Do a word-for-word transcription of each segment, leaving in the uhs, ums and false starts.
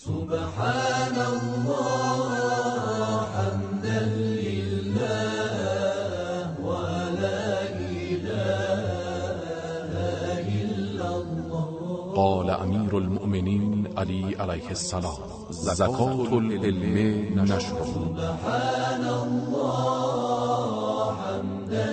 سبحان الله حمدا لله ولا إله إلا الله. قال امیر المؤمنین علی علیه السلام: زکات العلم نشر. سبحان الله حمدا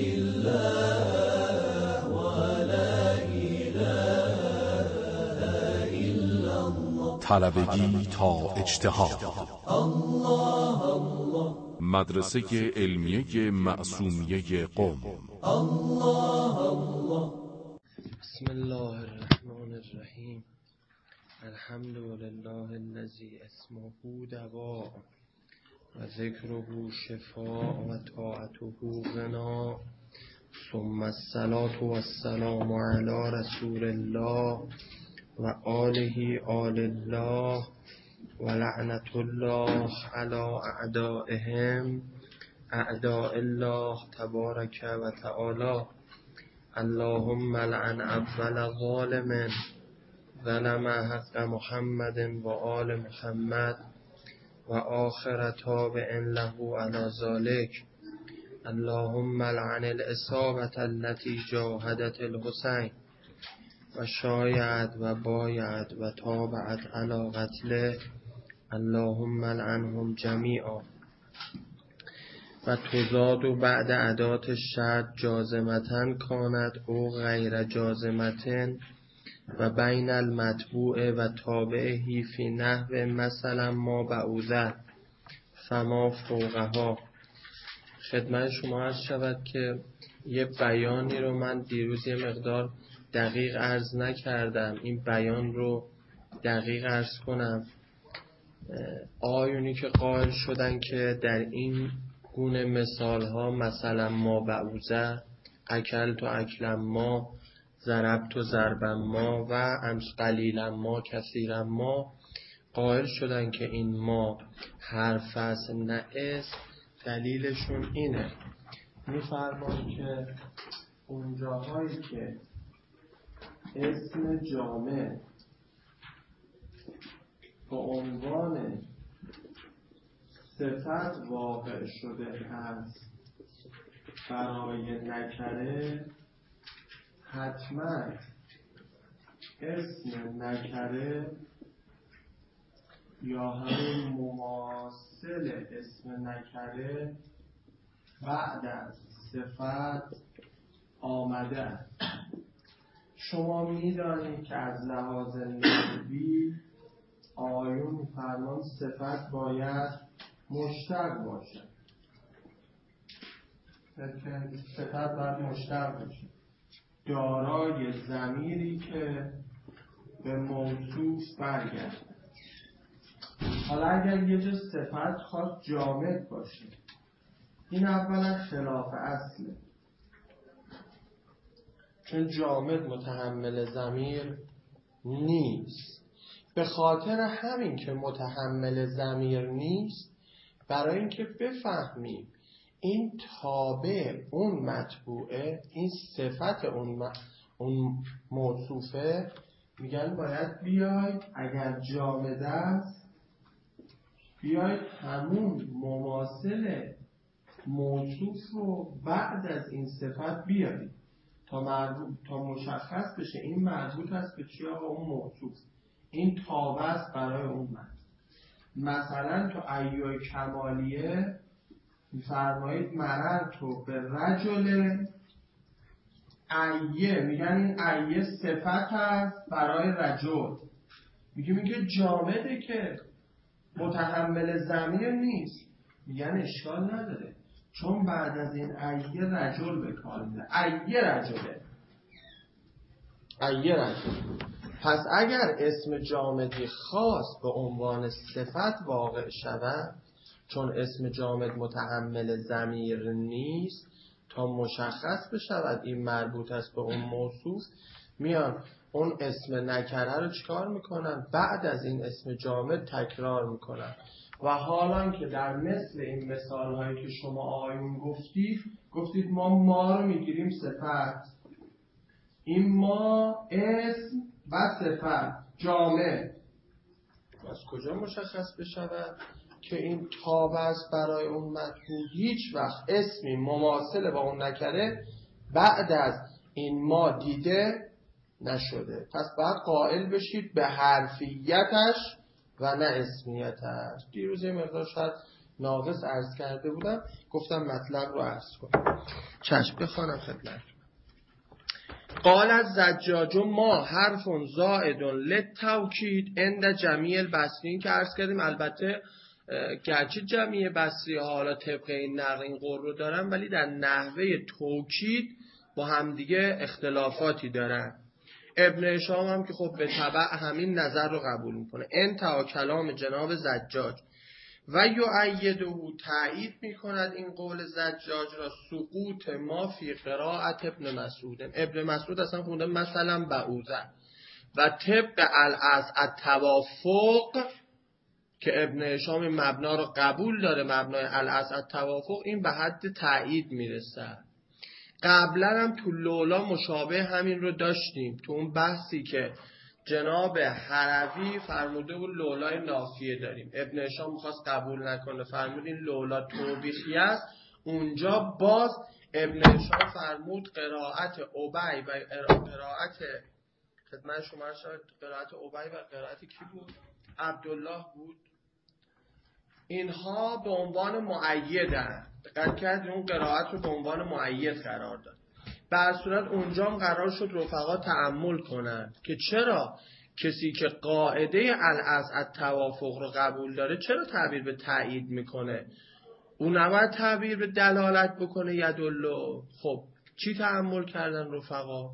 لله ولا إله إلا الله. طلبگی تا اجتهاد. الله الله. مدرسه علمیه معصومیه قم. الله الله. بسم الله الرحمن الرحیم. الحمد لله الذی اسمه دواء و ذکره شفاء و طاعته غنا، ثم الصلاة والسلام علی رسول الله و آله آل الله و لعنت الله علی اعدائهم اعداء الله تبارک و تعالی. اللهم لعن اول ظالم ظلم حق محمد و آل محمد و آخر تابع له علی ذلک. اللهم لعن الاصابة التي جاهدت الحسین و شایعت و بایعت و تابعت علی قتله. اللهم لعنهم جمیعا. و تزاد بعد عدات الشد جازمتن کانت او غیر جازمتن و بین المتبوع و تابعه فی نحو مثلا ما بعوضه فما فوقها. خدمت شما عرض شود که یه بیانی رو من دیروز یه مقدار دقیق عرض نکردم. این بیان رو دقیق عرض کنم. آیونی که قائل شدن که در این گونه مثال ها مثلا ما بعوضه، اکل تو اکلم ما، ضرب تو ضربم ما و قلیلم ما کثیرم ما، قائل شدن که این ما حرف است نه اسم. دلیلشون اینه، میفرمان که اونجاهایی که اسم جامع به عنوان صفت واقع شده است برای نکره، حتما اسم نکره یا همون مماثل اسم نکره بعد از صفت آمده است. شما میدانید که از لحاظ نحوی آیون فرمان صفت باید مشتق باشد. صفت باید مشتق باشه، دارای ضمیری که به موصوف برگرده. حالا اگر یه جا صفت خواست جامد باشه، این اولا خلاف اصله، چون جامد متحمل ضمیر نیست. به خاطر همین که متحمل ضمیر نیست، برای اینکه بفهمیم این تابع اون متبوعه، این صفت اون, م... اون موصوفه، میگن باید بیای اگر جامد است بیای همون مماثل موصوف رو بعد از این صفت بیاری تا, مربوط... تا مشخص بشه این مربوط است به چی آقا؟ اون موصوف، این تابع است برای اون متن. مثلا تو ایوه کمالیه میفرمایید مررتو به رجل ایه، میگن این ایه صفت هست برای رجل. میگه میگه جامده که متحمل ضمیر نیست. میگن اشکال نداره، چون بعد از این ایه رجل به کار میره. ایه رجله، ایه رجل. پس اگر اسم جامدی خاص به عنوان صفت واقع شود، چون اسم جامد متحمل ضمیر نیست، تا مشخص بشود این مربوط است به اون موصوف، میان اون اسم نکره رو چیکار میکنن؟ بعد از این اسم جامد تکرار میکنن. و حالا که در مثل این مثال هایی که شما آیون گفتید، گفتید ما ما رو میگیریم صفت، این ما اسم و صفت جامع. از کجا مشخص بشود که این تاب است برای اون مطلوب؟ هیچ وقت اسمی مماثل با اون نکره بعد از این ما دیده نشده. پس باید قائل بشید به حرفیتش و نه اسمیتش. دیروز یه مقدار شاید ناقص عرض کرده بودم، گفتم مطلب رو عرض کنم. چشم بخوانم خدمت. قال از زجاج ما حرف زائد للتوکید عند جمیع البصرین که عرض کردیم. البته گرچه جمعی بصری ها حالا طبق این نقل این قول رو دارن، ولی در نحوه توکید با همدیگه اختلافاتی دارن. ابن هشام هم که خب به تبع همین نظر رو قبول میکنه. انتها کلام جناب زجاج و یؤیده تایید میکند این قول زجاج را سقوط ما فی قرائت ابن مسعود. ابن مسعود اصلا خونده مثلا بعوضه و طبق الاصل التوافق که ابن هشام مبنا رو قبول داره، مبنای الاصل التوافق، این به حد تایید میرسه. قبلا هم تو لولا مشابه همین رو داشتیم تو اون بحثی که جناب حروی فرموده بود لولای نافیه داریم، ابن هشام میخواست قبول نکنه، فرمود این لولا توبیخی است. اونجا باز ابن هشام فرمود قرائت ابی و قرائت خدمت شما شاید قرائت ابی و قرائت کی بود؟ عبدالله بود. اینها به عنوان مؤیدن، دقت کردید اون قرائت رو به عنوان مؤید قرار داد. به هر صورت اونجا هم قرار شد رفقا تأمل کنن که چرا کسی که قاعده الاصل التوافق رو قبول داره چرا تعبیر به تایید میکنه؟ اون نباید تعبیر به دلالت بکنه یدالله. خب چی تأمل کردن رفقا؟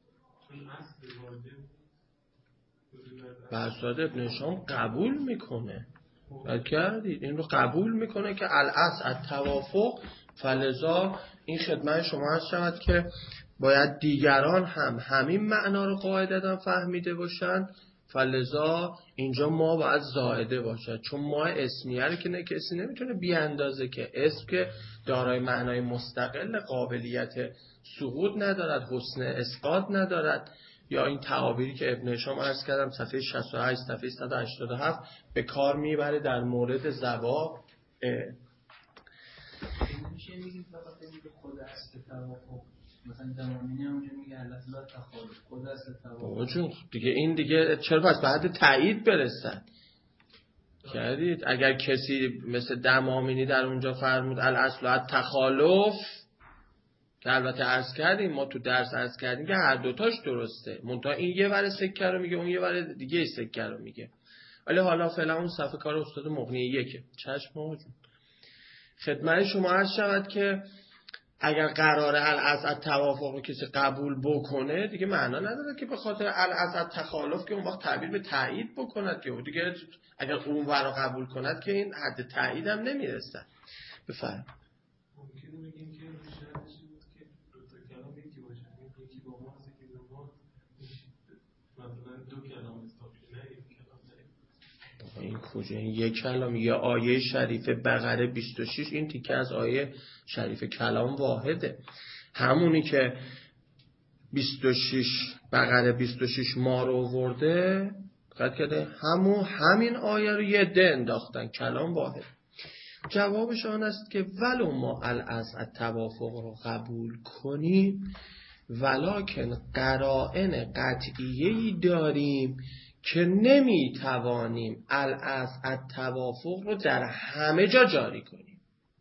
به هر صورت ابن هشام قبول میکنه، بل کردید این رو قبول میکنه که الاصل التوافق، فلذا این خدمت شما هست شود که باید دیگران هم همین معنا رو قاعدتا فهمیده باشن، فلذا اینجا ما باید زائده باشد، چون ما اسمیه رو که نه کسی نمیتونه بی اندازه که اسم که دارای معنای مستقل قابلیت سقوط ندارد، حسن اسقاط ندارد، یا این تعابیری که ابن هشام عرض کردم صفحه شصت و هشت صفحه صد و هشتاد و هفت به کار میبره در مورد زوا. میشه میگیم فقط میگه خود اصل توافق، مثلا دمامینی همونجا میگه علت لا تخالف خود اصل توافق. بابا جون دیگه این دیگه چرا پس بعد تایید برسن کردید؟ اگر کسی مثل دمامینی در اونجا فرمود الاصل التخالف، که البته عرض کردیم ما تو درس عرض کردیم که هر دوتاش درسته، منتها این یه ور سکه رو میگه اون یه ور دیگه سکه رو میگه. ولی حالا فعلا اون صفحه کار استاد مغنی یکه. چشم آقا جون خدمت شما عرض شود که اگر قراره الاصل التوافق رو کسی قبول بکنه دیگه معنا نداره که به خاطر الاصل التخالف که اون وقت تعبیر به تایید بکند که دیگه اگر اون ور رو قبول کند که این حد تایید هم نمیرسه. بفرم ممکنه بگیم که شرطش بود که دو تا کلام یکی باشه، یکی با ما یکی با ما مثلا دو کلام استفاده نه یک کلام نه. این کجا این یک کلام؟ یه آیه شریف بقره بیست و شش این تیکه از آیه شریف کلام واحده، همونی که بیست و شش بقره بیست و شش ما رو آورده قد کرده همون همین آیه رو یه ده انداختن، کلام واحد. جوابش آن است که ولو ما الاصل التوافق رو قبول کنیم ولکن قرائن قطعیه‌ای داریم که نمیتوانیم الاصل التوافق رو در همه جا جاری کنیم.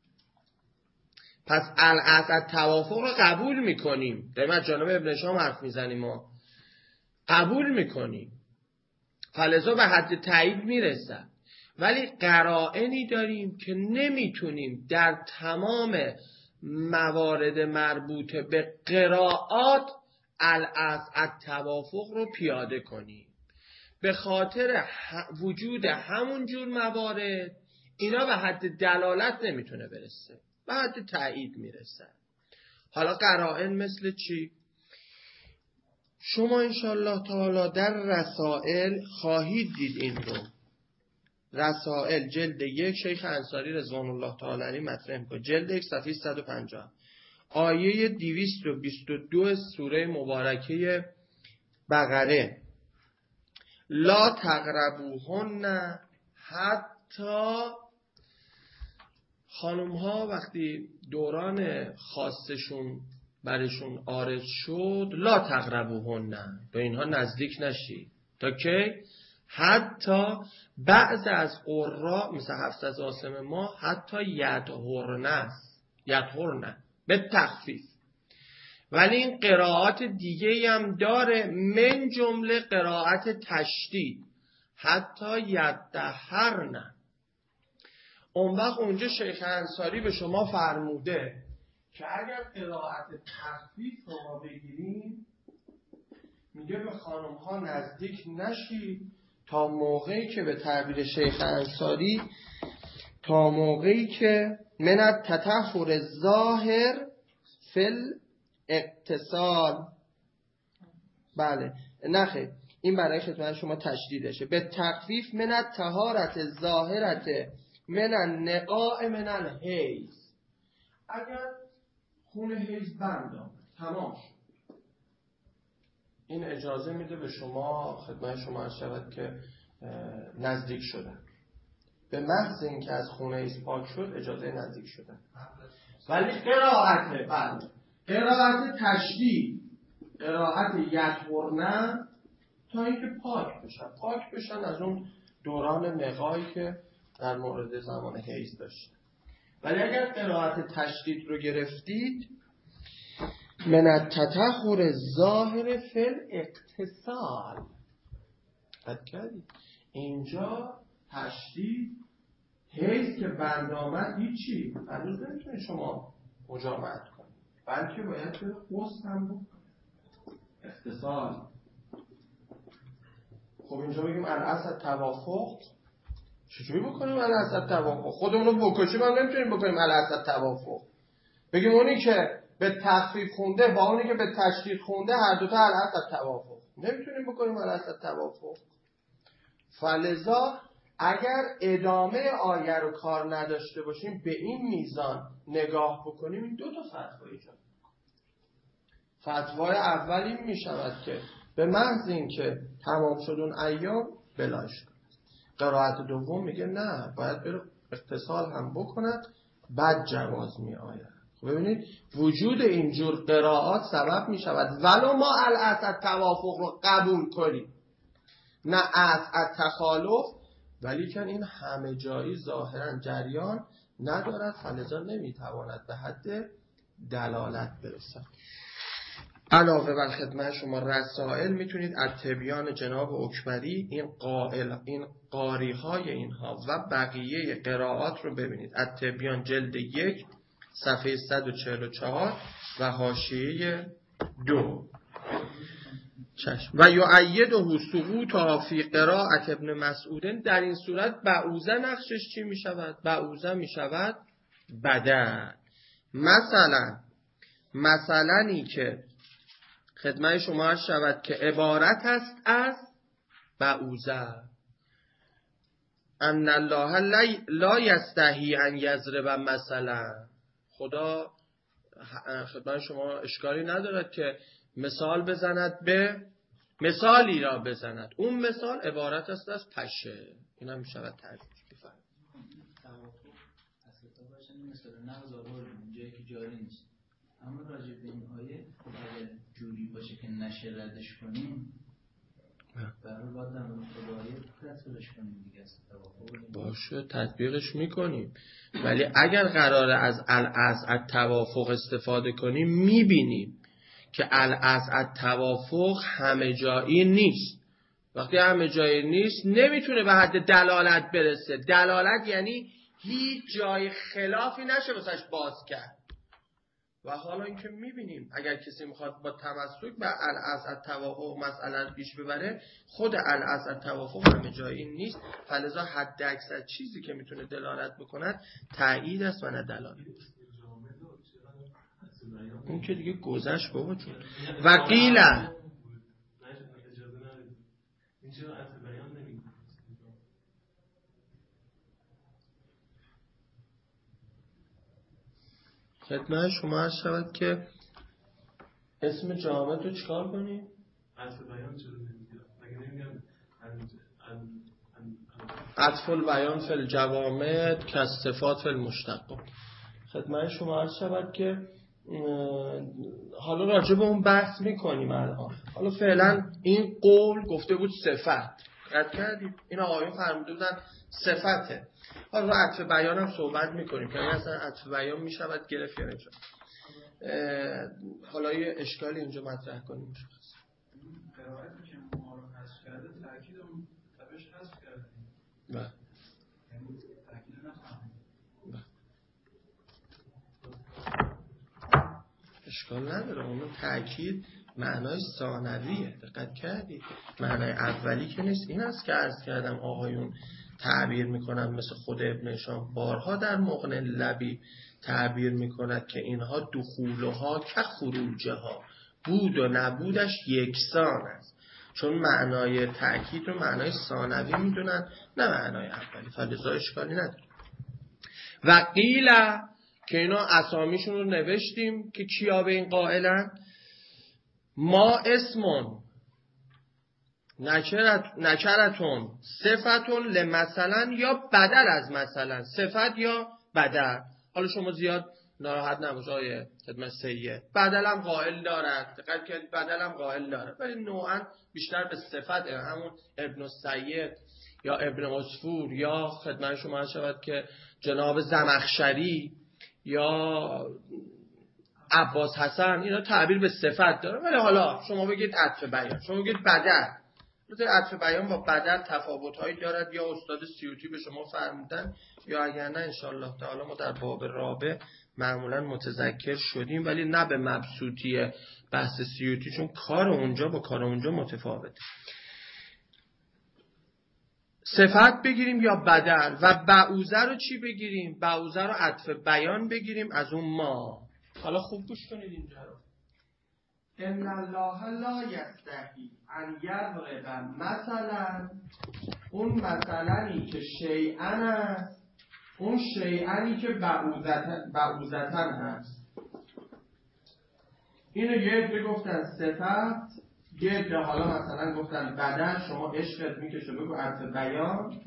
پس الاصل التوافق رو قبول میکنیم، داریم از جانب ابن هشام حرف میزنیم، ما قبول میکنیم، فلذا به حد تایید میرسه، ولی قرائنی داریم که نمیتونیم در تمام موارد مربوط به قرائات الاصل التوافق رو پیاده کنیم. به خاطر وجود همون جور موارد اینا به حد دلالت نمیتونه برسه، به حد تایید میرسه. حالا قرائن مثل چی؟ شما انشالله تعالی در رسائل خواهید دید این رو. رسائل جلد یک شیخ انصاری رضوان الله تعالی علیه مطرح میکنه، جلد یک صفحه صد و پنجاه آیه دویست و بیست و دو سوره مبارکه بقره لا تقربوهن حتی خانم ها وقتی دوران خاصشون برشون عارض شد لا تقربوهن، به اینها نزدیک نشید تا که حتی بعض از قرا مثل حفص از عاصم ما حتی یدهرن است، یدهرن به تخفیف. ولی این قرائات دیگه هم داره، من جمله قرائت تشدید حتی یدهرن. اون وقت اونجا شیخ انصاری به شما فرموده که اگر قرائت تخفیف رو ما بگیریم، میگه به خانم ها نزدیک نشید تا موقعی که به تعبیر شیخ انصاری تا موقعی که من التطهر ظاهر فل اتصال. بله نخیر، این برای خدمت شما تشدیدشه. به تخفیف من الطهارت ظاهرت من النقاء من الحیض. اگر خون حیض بند آمد تمام شد، این اجازه میده به شما خدمت شما عرض شود که نزدیک شدن. به محض اینکه از خون حیض پاک شد اجازه نزدیک شدن. ولی قرائت بله قرائت تشدید، قرائت یدهرن تا اینکه پاک بشن، پاک بشن از اون دوران نقایی که در مورد زمان حیض داشت. ولی اگر قرائت تشدید رو گرفتید، من التطهر ظاهر فل اتصال، قد کردید اینجا تشدید حیض که بند آمد هیچی هنوز نمیتونید شما مجامعت کنید، بلکه باید به غسل هم بکنید، اتصال. خب اینجا بگیم الاصل توافق، چجوری بکنیم الاصل توافق؟ خودمون رو بکشیم هم نمیتونیم بکنیم الاصل توافق. بگیم اونی که به تخفیف خونده با اونی که به تشدید خونده هر دوتا الاصل توافق، نمیتونیم بکنیم الاصل توافق. فلذا اگر ادامه آیه رو کار نداشته باشیم به این میزان نگاه بکنیم، این دو تا فتوا ایجاد میکنه. فتوای اول این میشود که به محض این که تمام شد اون ایام بلاش کند. قرائت دوم میگه نه، باید بره اتصال هم بکند بعد جواز می آید. خب ببینید وجود اینجور قرائات سبب می شود ولو ما الاصل توافق رو قبول کنیم نه از تخالف، ولی که این همه جایی ظاهرا جریان ندارد، فلذا نمیتواند به حد دلالت برسد. علاوه بر خدمت شما رسائل میتونید از تبیان جناب اکبری این قائل این قاری های اینها و بقیه قرائات رو ببینید. از تبیان جلد یک صفحه صد و چهل و چهار و حاشیه دو. چشم. و یؤیده ثبوت فی قراءت ابن مسعود. در این صورت بعوزه نقشش چی می شود؟ بعوزه می شود بدن. مثلا مثلنی که خدمت شما عرض شود که عبارت است از بعوزه، ان الله لا یستحی ان یضرب مثلا، خدا خدمت شما اشکالی ندارد که مثال بزند، به مثالی را بزند، اون مثال عبارت است از پشه. این هم می شود تعریف بفرمایید. مثلا نقض آوردیم جایی که جاری نیست، اما راجع به این آیه اگر جوری باشه که نشه ردش کنیم برای باید در مورد آیه تطبیقش کنیم دیگه است باشه تطبیقش میکنیم. ولی اگر قراره از الاصل التوافق استفاده کنیم میبینیم که الاصل التوافق همه جایی نیست. وقتی همه جایی نیست نمیتونه به حد دلالت برسه. دلالت یعنی هیچ جای خلافی نشه واسش باز کرد. و حالا اینکه میبینیم اگر کسی میخواد با تمسک به الاصل التوافق مسئله پیش ببره، خود الاصل التوافق همه جایی نیست، فلذا حد اکثر چیزی که میتونه دلالت بکند تایید است و نه دلالت. اون که دیگه گذشت بابا جون. و قیل خدمت شما عرض شود که اسم جامعه رو چکار کنیم؟ عطف بیان چرا نمیگم؟ مگه نمیگم عطف البیان فی الجوامد که صفات فی المشتق. خدمت شما عرض شود که حالا راجع به اون بحث میکنیم الان. حالا فعلا این قول گفته بود صفت، رد کردید. این آقایون فرموده بودن صفته. حالا عطف بیان هم صحبت میکنیم که اصلا عطف بیان میشود گرفت یا نمیشه. حالا یه اشکالی اینجا مطرح کنیم. قرائتی که ما رو حذف کرده تأکید اون تبش حذف کرده. بله. یعنی تأکید نفهمید. اشکال نداره. اون تأکید معنای ثانویه. دقت کردید؟ معنای اولی که نیست. این است که عرض کردم آقایون تعبیر میکنن مثل خود ابن هشام بارها در مغنی لبی تعبیر میکند که اینها دخولها که خروجها، بود و نبودش یکسان است. چون معنای تأکید رو معنای ثانوی میدونن نه معنای اولی، فلذا اشکالی نداره. و قیل که اینا اسامیشون رو نوشتیم که کیا به این قائلن. ما اسمون نکرت نکرتون صفتون لمثلا یا بدل از مثلا، صفت یا بدل. حالا شما زیاد ناراحت نباش آیه خدمت سیه، بدل هم قائل دارد، دقت کنید بدل هم قائل دارد، ولی نوعا بیشتر به صفت. همون ابن السید یا ابن عصفور یا خدمت شما شود که جناب زمخشری یا عباس حسن، اینا تعبیر به صفت داره. ولی حالا شما بگید عطف بیان، شما بگید بدل. مثلا عطف بیان با بدل تفاوت‌هایی دارد، یا استاد سیوطی به شما فرمودن، یا اگر نه انشالله تعالی ما در باب رابع معمولا متذکر شدیم، ولی نه به مبسوطی بحث سیوطی، چون کار اونجا با کار اونجا متفاوته. صفت بگیریم یا بدل. و بعوزه رو چی بگیریم؟ بعوزه رو عطف بیان بگیریم از اون ما. حالا خوب گوش کنید اینجا رو. ان الله لا یستحی ان یضرب مثلا، اون مثلنی که شیئن است، اون شیئنی که بعوزتن هست. اینو یه عده گفتن صفت، یه عده حالا مثلا گفتن بدل. شما عشقت میکشه بگو عطف بیان،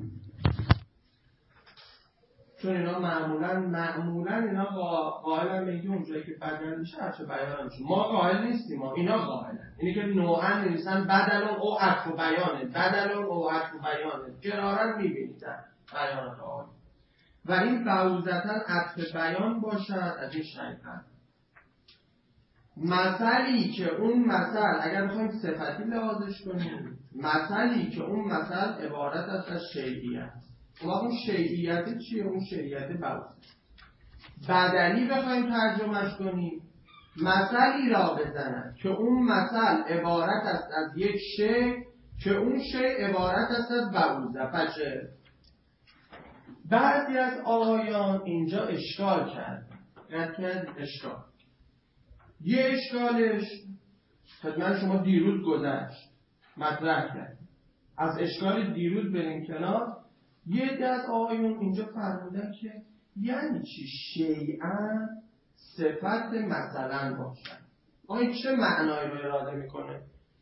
چون اینا معمولا معمولا اینا قائلن میگه اونجایی که بدل میشه عطف بیان میشه. ما قائل نیستیم، ما اینا قائلن. اینی که نوعا نویسن بدلون او عطف بیانه، بدلون او عطف بیانه، جرارا میبینید در بیانات آقای. و این بعوزتن عطف بیان باشد از این شیطان. مثلی که اون مثل، اگر بخوایم صفتی لحاظش کنیم، مثلی که اون مثل عبارت است از شیعیت. اون شیعیت چیه؟ اون شیعیت بعوزه. بدلی بخوایم ترجمهش کنیم، مثلی را بزنند که اون مثل عبارت است از یک شی که اون شی عبارت است از بعوزه. پشه بعضی از آقایان اینجا اشکال کردن. رد اشکال. یه اشکالش خدمت شما دیروز گذشت مطرح کرد. از اشکال دیروز بریم کنار. یه دست آقایون اینجا فرمودن که یعنی چی شیئا صفت مثلا باشد. آیا چه معنایی رو اراده میکنه؟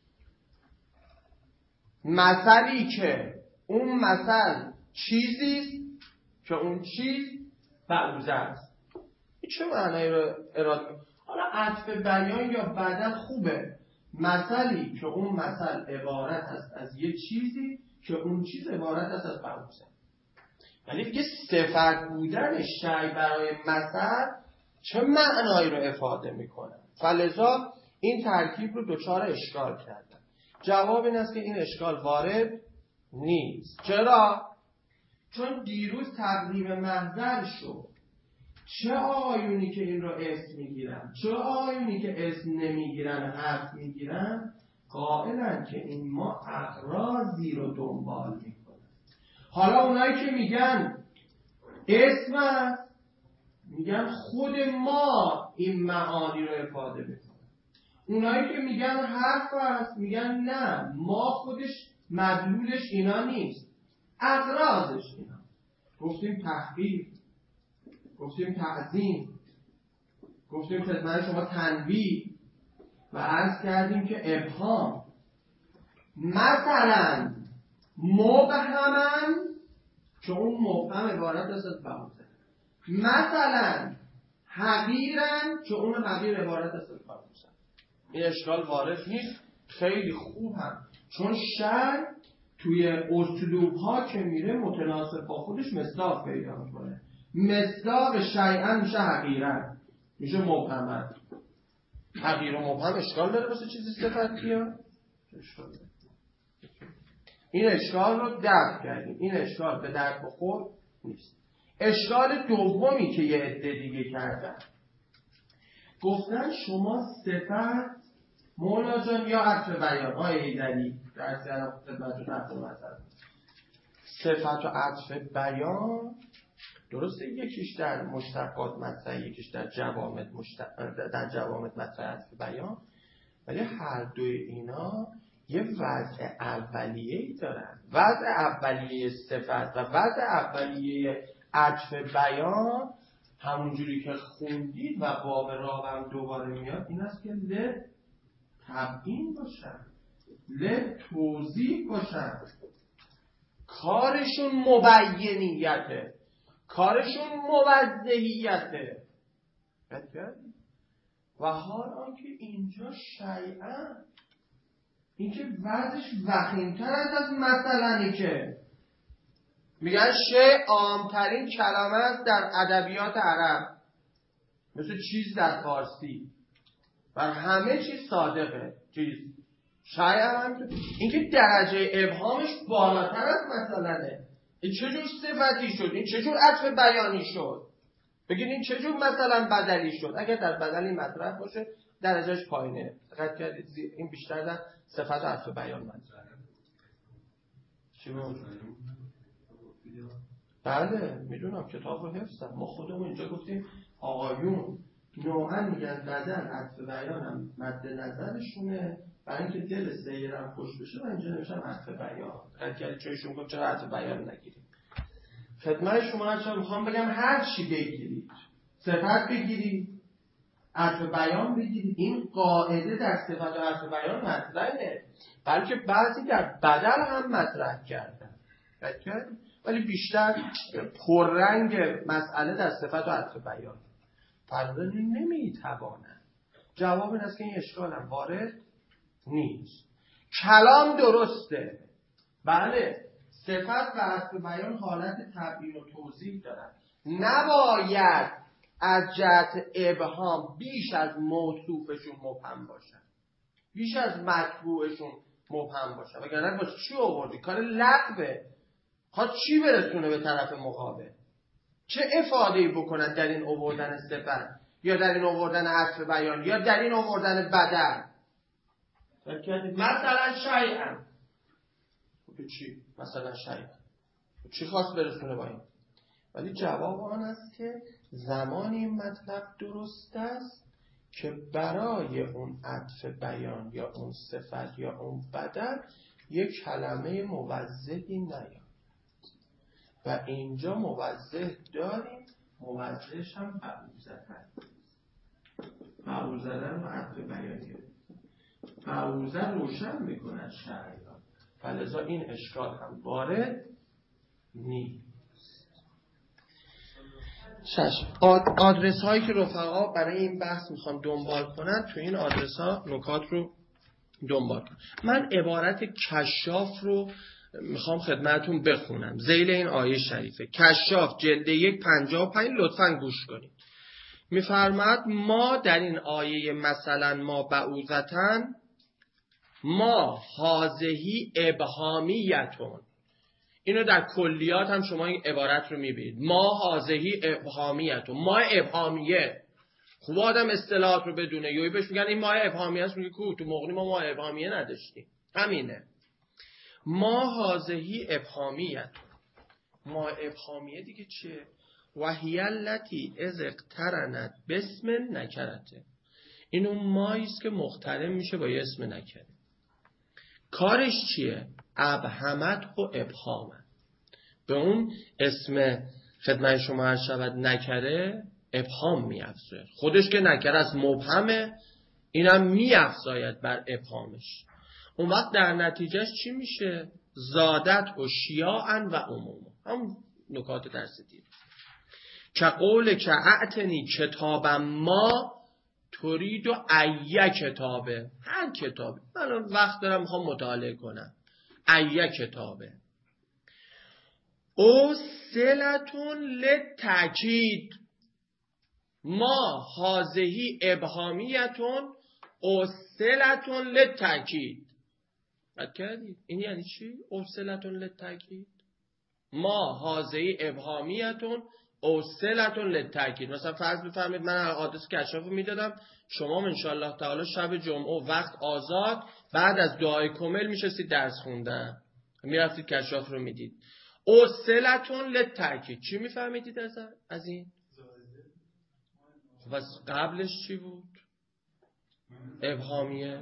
مثلی که اون مثل چیزیست که اون چیز بعوزه است. این چه معنایی رو اراده میکنه؟ حالا عطف بیان یا بدل خوبه. مثلی که اون مثل عبارت است از یه چیزی که اون چیز عبارت است از بعوزه. ولی دیگه صفت بودن شی برای مثل چه معنایی رو افاده میکنه؟ فلذا این ترکیب رو دچار اشکال کردن. جواب این است که این اشکال وارد نیست. چرا؟ چون دیروز تقدیم محضر شد. چه آیونی که این رو اسم میگیرن، چه آیونی که اسم نمیگیرن حرف میگیرن، قائلن که این ما اغراضی رو دنبال میکنن. حالا اونایی که میگن اسم است، میگن خود ما این معانی رو افاده میکنن. اونایی که میگن حرف است، میگن نه ما خودش مدلولش اینا نیست، اغراضش اینا. گفتیم تحقیر، گفتیم تعظیم، گفتیم خدمت شما تنبیه و عرض کردیم که ابهام. مثلا مبهمن چون اون مبهم عبارت است از بعوضه. مثلا حقیرن چون اون حقیر عبارت است از بعوضه. این اشکال وارد نیست. خیلی خوب هم چون شرع توی اسلوب ها که میره متناسب با خودش مصداق پیدا میکنه. مصداق شیئا میشه حقیرن، میشه مبهمن. حقیر و مبهم اشکال داره واسه چیزی صفتی ها؟ اشکال داره. این اشکال رو دفع کردیم. این اشکال به درد بخور نیست. اشکال دومی که یه عده دیگه کردن، گفتن شما صفت مولا جان یا عطف بیان آیه ایدری در سیان خدمت رو تقدیم مثلا صفت و عطف بیان درسته یکیش در مشتقات مطرح یکیش در جوامد مشتق... در جوامد مطرح عطف بیان، ولی هر دوی اینا یه وضع اولیه‌ای دارن. وضع اولیه صفت و وضع اولیه عطف بیان همونجوری که خوندید و باب راهم دوباره میاد این است که ل تبیین باشن، ل توضیح باشن. کارشون مبینیته، کارشون موضحیته. و حال آنکه اینجا شیئا اینکه وضعش وخیم‌تر است از مثلنی که میگن شیء عامترین کلمه است در ادبیات عرب، مثل چیز در فارسی، بر همه چیز صادقه. چیز شیء هم اینکه درجه ابهامش بالاتر از مثلنه. این چجور صفتی شد؟ این چجور عطف بیانی شد؟ بگید این چجور مثلا بدلی شد؟ اگر در بدلی مطرح باشه درجهش پایینه. دقت کردید این بیشتر در صفت و عطف بیان مطرحه. چی بود؟ بله میدونم کتاب رو حفظم. ما خودمون اینجا گفتیم آقایون نوعا میگن بدل عطف بیان هم مد نظرشونه برای اینکه دل سیرم خوش بشه و اینجا نمیشم عطف بیان. دقت کردید چایشون گفت چرا عطف بیان نگیریم؟ خدمت شما هرچند میخوام بگم هر چی بگیرید، صفت بگیرید، عطف بیان بگیرید، این قاعده در صفت و عطف بیان مطرحه، بلکه بعضی در بدل هم مطرح کردن. ولی بیشتر پررنگ مسئله در صفت و عطف بیان. فرزن نمیتوانند. جواب این است که این اشکال هم وارد نیست. کلام درسته. بله صفت و عطف بیان حالت تبیین و توضیح دارن. نباید از جهت ابهام بیش از موصوفشون مبهم باشن، بیش از مطبوعشون مبهم باشن. وگرنه باز چی آوردی؟ کار لغوه. خواهد چی برسونه به طرف مقابل؟ چه افاده‌ای بکنن در این آوردن صفت یا در این آوردن عطف بیان یا در این آوردن بدل؟ مثلا شیئا چی؟ مثلا شیئا چی خواست برسونه با این؟ ولی جواب آن است که زمانی این مطلب درست است که برای اون عطف بیان یا اون صفت یا اون بدل یک کلمه موضحی نیاد. و اینجا موضح داریم. موضحش هم بعوضتن. بعوضتن و عطف بیانیه. بعوضت روشن میکنن شرعیان. فلذا این اشکال هم وارد نیست. شش آدرس هایی که رفقا برای این بحث میخوان دنبال کنن، تو این آدرس ها نکات رو دنبال کنن. من عبارت کشاف رو میخوام خدمتون بخونم ذیل این آیه شریفه. کشاف جلد یک پنجاه و پنج، لطفاً گوش کنید. میفرماد ما در این آیه مثلا ما بعوضتن ما هازهی ابهامیتون، اینو در کلیات هم شما این عبارت رو میبینید. ما هازهی ابهامیتون، ما ابهامیه. خوب آدم اصطلاحات رو بدونه. یوی بهش میگن این ما ابهامیه است، میگه کو تو مغنی ما ما ابهامیه نداشتیم. همینه. ما هازهی ابهامیت. ما ابهامیه دیگه چیه؟ وحی التی از اقترنت بسم نکرته. اینو ماییست که مقترن میشه با یه اسم نکره. کارش چیه؟ ابهمت و ابهامت. به اون اسم خدمت شما هر شود نکره ابهام میافزاید. خودش که نکره از مبهمه، اینم میافزاید بر ابهامش. اون وقت در نتیجهش چی میشه؟ زادت و شیاعن و عموم. هم نکات درس دید. که قول که اعتنی کتابم ما ترید و ایه کتابه، هر کتابه، من وقت دارم میخوام مطالعه کنم، ایه کتابه. او سلتون لتاکید، ما هازهی ابهامیتون او سلتون لتاکید. بد کردید؟ این یعنی چی؟ او سلتون لتاکید، ما هازهی ابهامیتون او سلتون لتاکید. مثلا فرض بفرمایید من آدرس کشاف رو میدادم، شما انشاءالله تعالی شب جمعه وقت آزاد بعد از دعای کمل میشستید درس خوندن، میرفتید کشاف رو میدید. او سلتون لتاکید، چی میفهمیدید از از این؟ و قبلش چی بود؟ ابهامیه.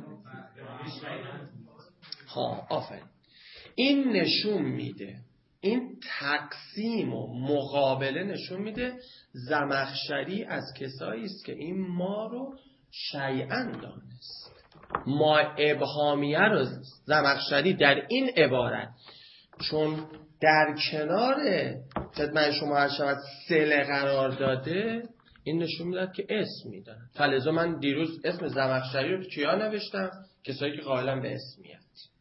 ها آفرین. این نشون میده، این تقسیم و مقابله نشون میده زمخشری از کسایی است که این ما رو شیئا دانست. ما ابهامیه رو زمخشری در این عبارت چون در کنار خدمت شما هر شود سله قرار داده، این نشون میداد که اسم میدن. فلذا من دیروز اسم زمخشری رو کیا نوشتم؟ کسایی که قائلن به اسمیت.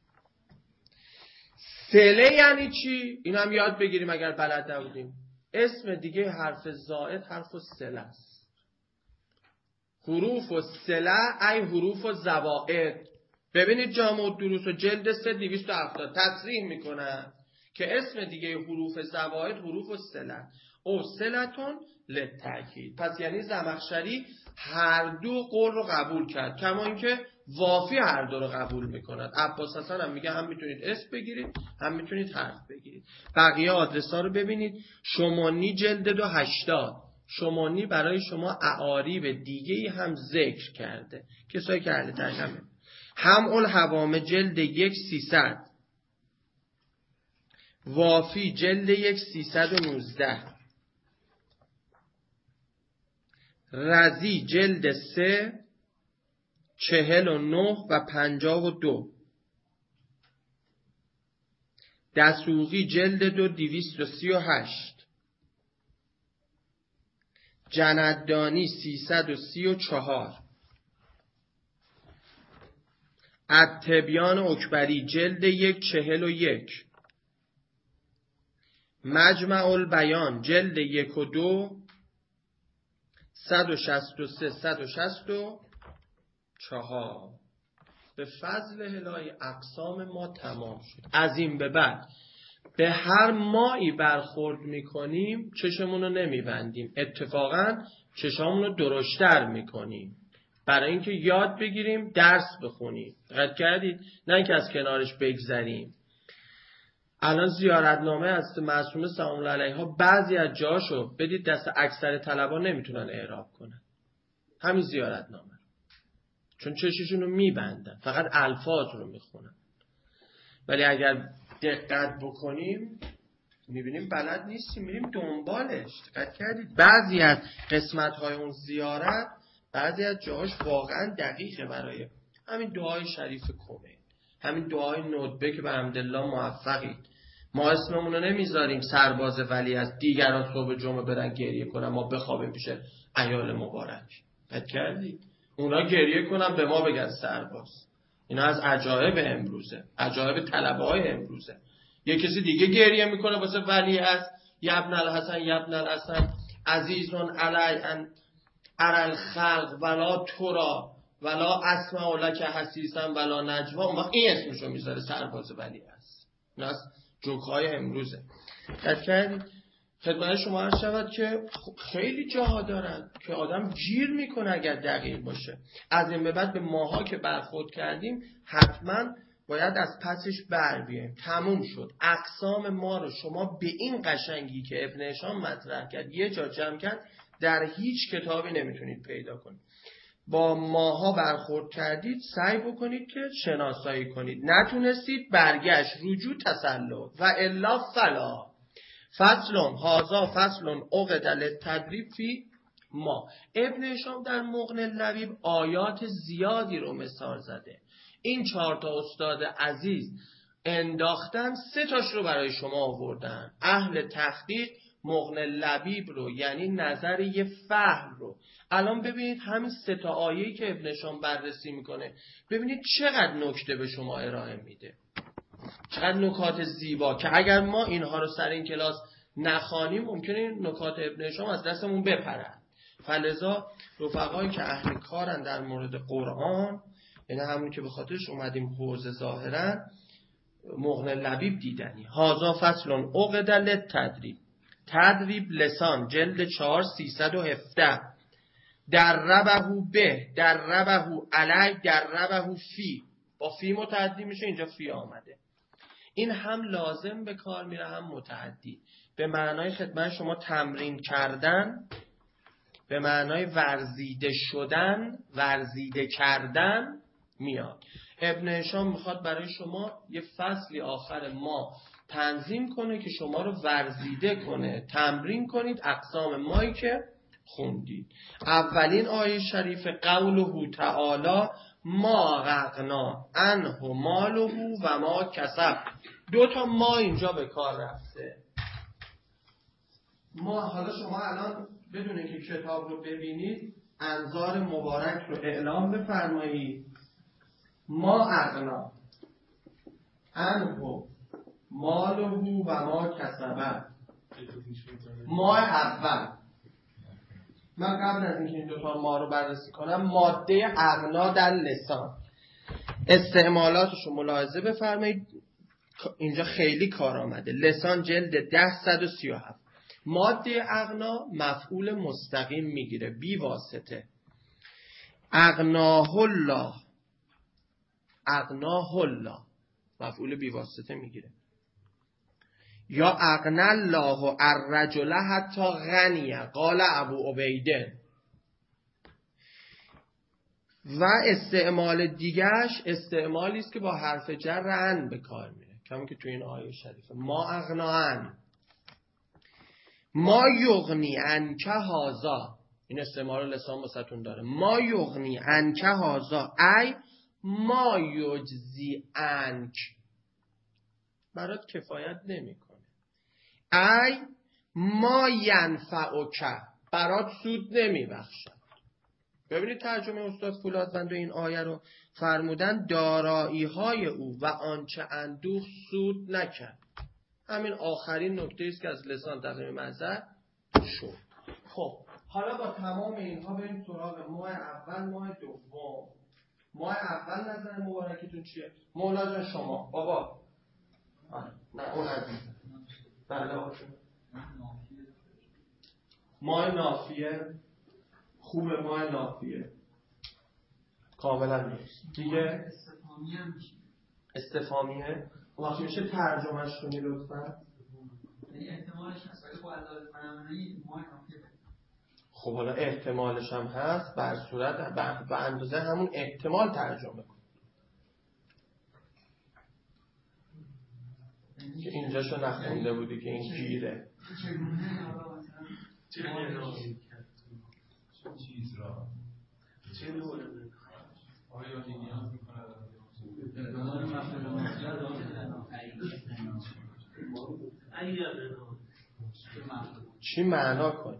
سله یعنی چی؟ این هم یاد بگیریم اگر بلد نبودیم. اسم دیگه حرف زائد حرف سله است. حروف و سله ای حروف و زوائد. ببینید جامع الدروس و جلد سه دویست و هفتاد تصریح میکنن که اسم دیگه حروف زوائد حروف و سله. او سلتون للتأکید. پس یعنی زمخشری هر دو قول رو قبول کرد، کما اینکه وافی هر دو رو قبول میکند. عباس حسن هم میگه هم میتونید اسم بگیرید هم میتونید حرف بگیرید. بقیه آدرس ها رو ببینید. شمانی جلد دو هشتاد. شمانی برای شما اعاریب دیگه هم ذکر کرده، کسایی که اهل ترجمه. هم الحوامه جلد یک سیصد. وافی جلد یک سیصد و نوزده. رزی جلد سه چهل و نه و پنجاه و دو. دسوقی جلد دو دویست و سی و هشت. جندانی سیصد و سی و چهار. التبیان اکبری جلد یک چهل و یک. مجمع البیان جلد یک و دو صد و شصت و سه صد و شصت و چهار. به فضل الهی اقسام ما تمام شد. از این به بعد به هر مایی برخورد میکنیم چشمون رو نمیبندیم، اتفاقا چشمون رو درشتر میکنیم برای اینکه یاد بگیریم درس بخونیم. دقت کردید؟ نه اینکه از کنارش بگذریم. الان زیارتنامه از معصومه سلام الله علیها بعضی از جاشو بدید دست اکثر طلبا نمیتونن اعراب کنن، همین زیارتنامه، چون چششون رو میبندن، فقط الفاظ رو میخونن. ولی اگر دقت بکنیم میبینیم بلد نیستیم، میریم دنبالش. دقت کردید؟ بعضی از قسمت های اون زیارت بعضی از جاهاش واقعا دقیقه. برای همین دعای شریف کمه، همین دعای ندبه که به حمدالله موفقید. ما اسممون رو نمیذاریم سرباز ولی از دیگران صبح جمعه برن گریه کنن ما بخوابیم پیش عیال مبارک. دقت کردید؟ اونا گریه کنن به ما بگن سرباز. اینا از عجایب امروزه، عجایب طلبه های امروزه. یه کسی دیگه گریه میکنه واسه ولی از یبن الحسن یبن الحسن عزیزون علی ان ارل خلق ولا ترا ولا اسمع لک حسیسا ولا نجوا. اون وقت این اسمشو میذاره سرباز ولی از. اینا از جوک‌های امروزه. دقت کردید؟ خدمت شما عرض شود که خیلی جاها دارن که آدم گیر میکنه اگر دقیق باشه. از این به بعد به ماها که برخورد کردیم حتما باید از پسش بر بیاییم. تموم شد. اقسام ما رو شما به این قشنگی که ابن هشام مطرح کرد یه جا جمع کرد در هیچ کتابی نمیتونید پیدا کنید. با ماها برخورد کردید سعی بکنید که شناسایی کنید. نتونستید برگشت رجوع تسلط و الا فلا. فصلون هازا فصلون عقد للتدریب فی ما. ابن هشام در مغنی اللبیب آیات زیادی رو مثال زده. این چهار تا استاد عزیز انداختن، سه تاش رو برای شما آوردن. اهل تحقیق مغنی لبیب رو، یعنی نظریه فهم رو. الان ببینید همین سه تا آیه‌ای که ابن هشام بررسی میکنه، ببینید چقدر نکته به شما ارائه میده، چقدر نکات زیبا که اگر ما اینها رو سر این کلاس نخوانیم ممکنه این نکات ابن هشام از دستمون بپرن. فلذا رفقایی که اهل کارن در مورد قرآن، یعنی همون که به خاطرش اومدیم حوزه ظاهرا، مغنی لبیب دیدنی. هازا فصل عقد للتدریب، تدریب لسان، جلد چهار سیصد و هفده. در ربهو به، در ربهو علی، در ربهو فی، با فی متعدی میشه، اینجا فی آمده. این هم لازم به کار میره هم متعدی. به معنای خدمت شما تمرین کردن، به معنای ورزیده شدن، ورزیده کردن میاد. ابن هشام میخواد برای شما یه فصلی آخر ما تنظیم کنه که شما رو ورزیده کنه، تمرین کنید اقسام مایی که خوندید. اولین آیه شریف قوله تعالی ما غقنا عنه ماله و ما کسب. دو تا ما اینجا به کار رفته. ما حالا شما الان بدون که کتاب رو ببینید انظار مبارک رو اعلام بفرمایید. ما اغنا عنه ماله و ما کسب. ما اول، من قبل از اینکه این دوتا ما رو بررسی کنم، ماده اغنا در لسان استعمالاتش رو ملاحظه بفرمایید. اینجا خیلی کار آمده. لسان جلد ده صد و سی و هفت. ماده اغنا مفعول مستقیم میگیره بی واسطه. اغناه الله، اغناه الله مفعول بی واسطه میگیره. یا اغنا الله الرجل حتی غنیه، قال ابو عبیده. و استعمال دیگرش استعمالی است که با حرف جر ان به کار میره، کمی که تو این آیه شریفه. ما اغناان، ما یغنی عنک هذا، این استعمال لسان واسطون داره. ما یغنی عنک هذا ای ما یجزی عنک، برات کفایت نمیکنه. ای ما ینفعک، برات سود نمیبخشد. ببینید ترجمه استاد فولادوند این آیه رو فرمودن دارایی های او و آنچه اندوخت سود نکرد. همین آخرین نکته است که از لسان تقدیم منظر شد. خب حالا با تمام اینها بریم سراغ ماه اول، ماه دوم. ماه اول نظر مبارکتون چیه؟ مولا جان شما بابا. نه اون عزیز. بله آقا. ماه نافیه خوبه، ماه نافیه کاملا درست. دیگه استفهامی هم میشه. استفهامیه وقتی میشه ترجمهش کنی لطفا. یعنی احتمالش هست ولی با عدالت منمنهی ماه نافیه. خب حالا احتمالش هم هست، بر صورت به اندازه همون احتمال ترجمه کن که اینجاشو نخونده بودی که این گیره چگونه حالا مثلا چه چیز را چه نوع آیا نیاز میکنه چی معنا کن؟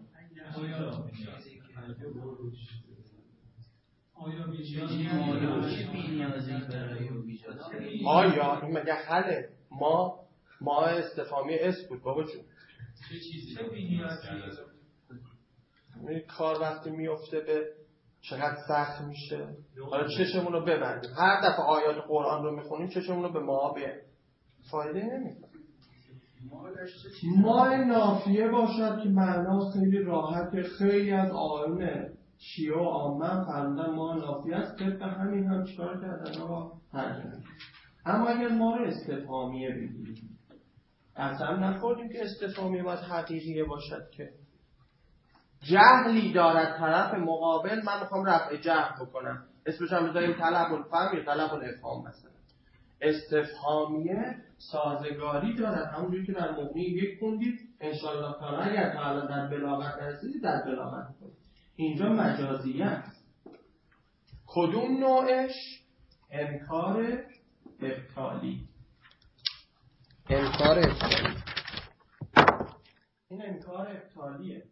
آیا این مگه حله؟ ما ما استفهامی اس بود بابا جون. چه چیزی چه بی‌نیازی؟ این کار وقتی میفته به چقدر سخت میشه. حالا چشمون رو ببندیم، هر دفعه آیات قرآن رو میخونیم چشمون رو به ما به فایده نمیکنه. ما نافیه باشد که معنا خیلی راحت، خیلی از آیون شیعه و عامه فرمودن ما نافیه است، طبق همین هم چکار کردن آقا ترجمه. اما اگر ما رو استفهامیه بگیریم، اصلا نخوردیم که استفهامیه باید حقیقیه باشد که جهلی دارد طرف مقابل، من میخوام رفع جهل بکنم، اسمش هم بذاریم طلب الفهم یا طلب الافهام مثلا. استفهامیه سازگاری دارد، همونجوری که در مغنی یک خوندید انشاءالله تعالی اگر تا الان در بلاغت نرسیدید در بلاغت کنید. اینجا مجازیه است. کدوم نوعش؟ انکار ابطالی. انکار ابطالی. این انکار ابطالیه.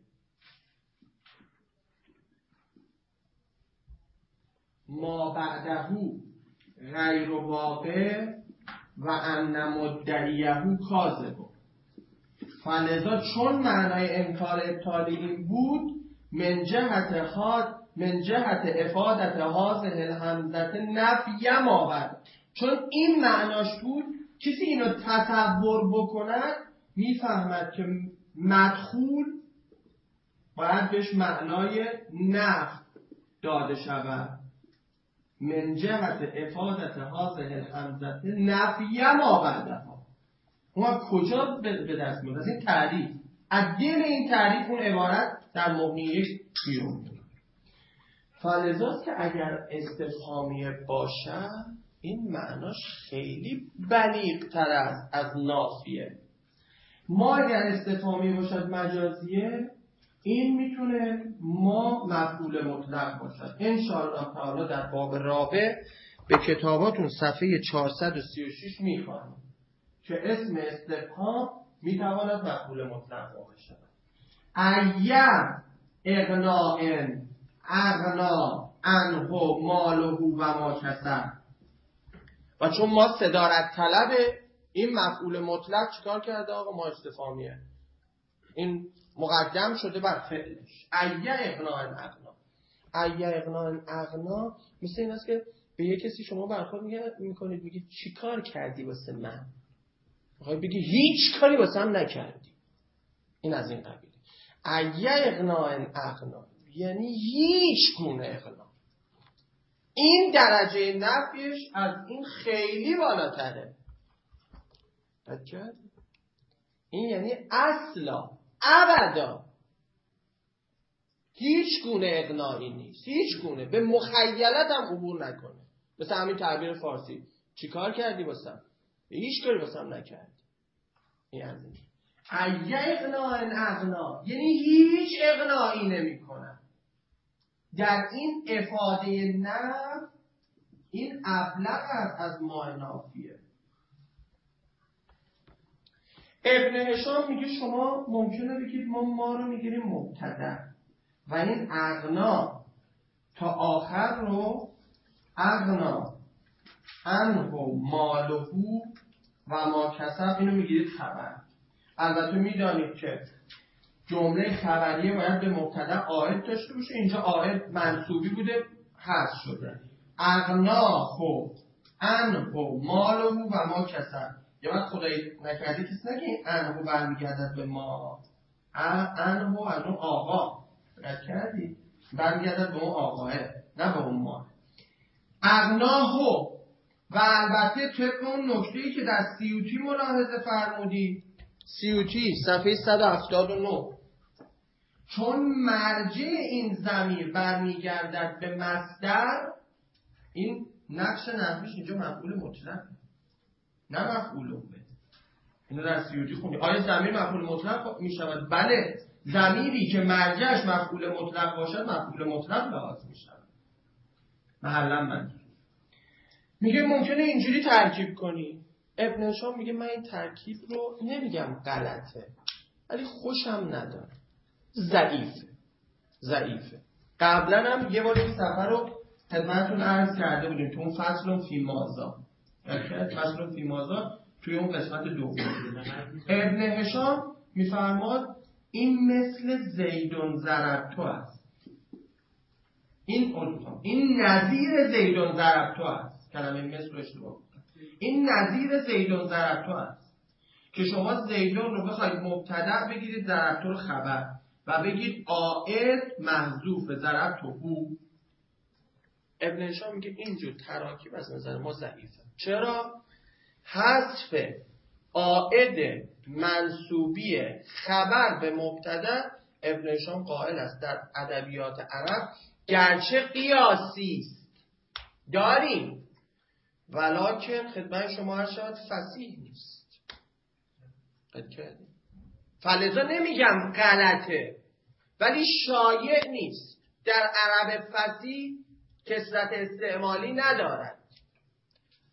ما بعدهو غیر واقع و ان مدعیهو کاذب. فلذا چون معنای انکار ابطالی این بود، من جهت حاد من جهت افادت هذه الهمزه نفی ما بعد، چون این معناش بود کسی اینو تصور بکند میفهمد که مدخول باید بهش معنای نفی داده شود. من جهت افادت هذه الهمزه نفی ما بعدها. ما کجا به دست میاد؟ از این تعریف، از دل این تعریف اون عبارت در مبنی یک بیرون میاد. فلذاست که اگر استفهامیه باشه این معناش خیلی بلیغ تر است از نافیه. ما اگر استفهامیه باشد مجازیه، این میتونه ما مفعول مطلق باشد. انشاءالله تعالی در باب رابع به کتاباتون صفحه چهارصد و سی و شش میخوانیم که اسم استفهام میتواند مفعول مطلق باشد. ایم اغناء اغنا عنه ماله و ما کسب. و چون ما صدارت طلبه، این مفعول مطلق چیکار کرده آقا؟ ما استفهامیه، این مقدم شده بر فعلش. ایه اغناء اغنا. ایه اغناء اغنا مثل این است که به یک کسی شما برخورد میکنید میگید چی کار کردی واسه من؟ میخوای بگی هیچ کاری واسه هم نکردی. این از این قبیله. ایه اغناء اغنا یعنی هیچ گونه اغنا. این درجه نفیش از این خیلی بالاتره. بچه این یعنی اصلا ابدا هیچ گونه اغنایی نیست، هیچ گونه، به مخیلت هم عبور نکنه. مثل همین تعبیر فارسی چی کار کردی واسم؟ هیچ کاری واسم نکردی. این از این ایه اغناء اغنا یعنی هیچ اغنایی نمی کنم. در این افاده نفی این ابلغ است از ما نافیه. ابن هشام میگه شما ممکنه بگید ما ما رو میگیریم مبتدا و این اغنا تا آخر رو اغنا عنه ماله و ما کسب اینو میگیرید خبر. البته میدانید که جمله خبریه باید به مبتدا عائد داشته باشه. اینجا عائد منصوبی بوده، حذف شده. اغنا خب عنه ماله و ما کسب. یا باید خدایی نکرده کسی نگه این عنه برمیگردد به ما. عنه عنه آقا نکردی برمیگردد به اون آقاه نه به اون ما. اغناهو و البته طبق اون نکته‌ای که در سیوطی ملاحظه فرمودی، سیوطی صفحه صد و هفتاد و نه، چون مرجع این ضمیر برمیگردد به مصدر، این نقش نحویش اینجا مفعول مطلق نه مفعول به. اینو در سیوطی خوندی. آیا ضمیر مفعول مطلق می شود؟ بله، ضمیری که مرجعش مفعول مطلق باشد مفعول مطلق لحاظ می شود. محلا من میگه ممکنه اینجوری ترکیب کنی. ابن هشام میگه من این ترکیب رو نمیگم غلطه ولی خوشم نداره، ضعیفه ضعیفه. قبلا هم یه بار این سفر رو خدمتتون عرض کرده بودیم تو اون فصل فی مازا، فصل فی مازا توی اون قسمت دوم. ابن هشام میفرماد این مثل زیدون ضربتو است. این این نظیر زیدون ضربتو است. کلمه مثل رو اشتباه گفتم. این نظیر زیدون ضربتو است که شما زیدون رو بخواید مبتدا بگیرید، ضربتو رو خبر و بگید عائد محذوف ضربتو هو. ابن هشام میگه اینجور تراکیب از نظر ما ضعیفه. چرا؟ حذف عائد منصوبی خبر به مبتدا ابن هشام قائل است در ادبیات عرب گرچه قیاسی است داریم ولکن خدمت شما هر شود فصیح نیست. فلذا نمیگم غلطه ولی شایع نیست. در عرب فصیح کثرت استعمالی ندارد.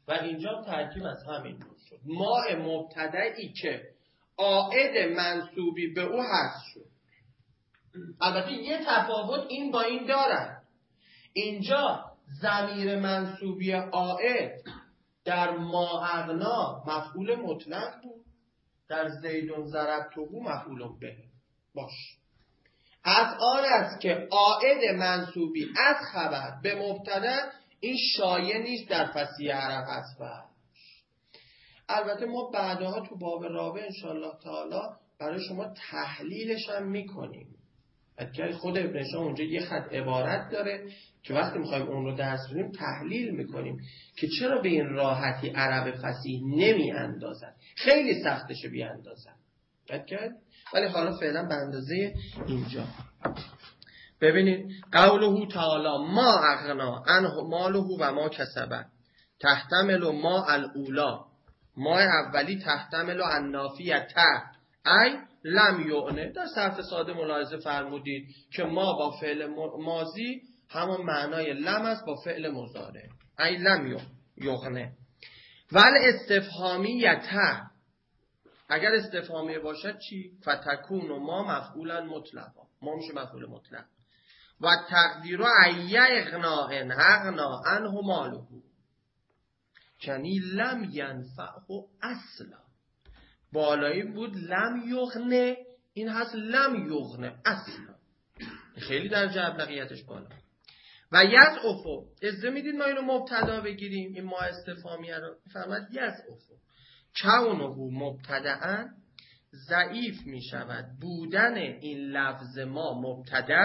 و اینجا ترکیب از همین بود شد. ما مبتدعی که عائد منصوبی به او هست شد. البته یه تفاوت این با این دارن. اینجا ضمیر منصوبی عائد در ما اغنا مفعول مطلق بود، در زیدون ضربته مفعول به. باش از آن است که عائد منصوبی از خبر به مبتدا این شایع نیست در فصیح عرب هست. البته ما بعدها تو باب رابع انشاءالله تعالی برای شما تحلیلش هم میکنیم. حتی خود ابن هشام اونجا یه خط عبارت داره که وقتی میخوایم اون رو درس بدیم تحلیل میکنیم که چرا به این راحتی عرب فصیح نمی اندازن، خیلی سختشه بی اندازن. ولی حالا فعلا به اندازه اینجا ببینید قوله تعالی ما اغنا عنه ماله و ما کسب تحتمل ما الاولا، ما اولی تحتمل النافیه ای لم یعنه. در صرف ساده ملاحظه فرمودید که ما با فعل ماضی همون معنای لم است با فعل مضارع، ای لم یعنه. ول استفهامیه اگر استفهامیه باشد چی؟ فتکون و ما مفعولا مطلقا، ما میشه مفعول مطلق. و تقدیر ای اغناء اغنا عنه ماله یعنی لم ینفعه اصلا. بالایی بود لم یغنه، این هست لم یغنه اصلا، خیلی در ابلغیتش بالا. و یضعف اجازه میدید ما اینو مبتدا بگیریم، این ما استفهامیه رو فرمود یضعف کونه مبتدأ ضعیف می شود بودن این لفظ ما مبتدا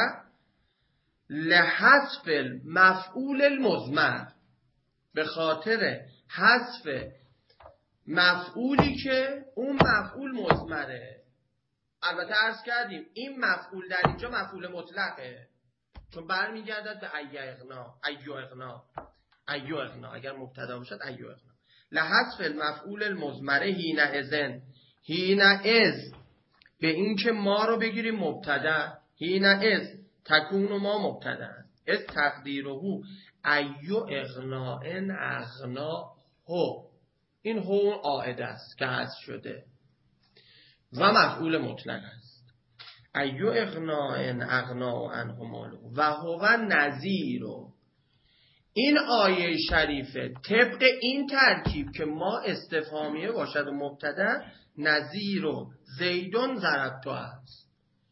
لحذف مفعول المضمر، به خاطر حذف مفعولی که اون مفعول مضمره. البته عرض کردیم این مفعول در اینجا مفعول مطلقه چون برمیگردد به ای اغنا ایو اغنا ایو اغنا، اگر مبتدا باشد ایو اغنا. لحذف المفعول المضمره هین اذن، هین از به این که ما رو بگیریم مبتدا، هین از تکون ما مبتدا از تقدیره ایو اغناء اغنا هو، این هو عائد است که حذف شده و مفعول مطلق است. ایو اغناء اغنا عنه ماله و هو نظیر. این آیه شریفه طبق این ترکیب که ما استفهامیه باشد و مبتدا نظیر و زیدون ضربته است.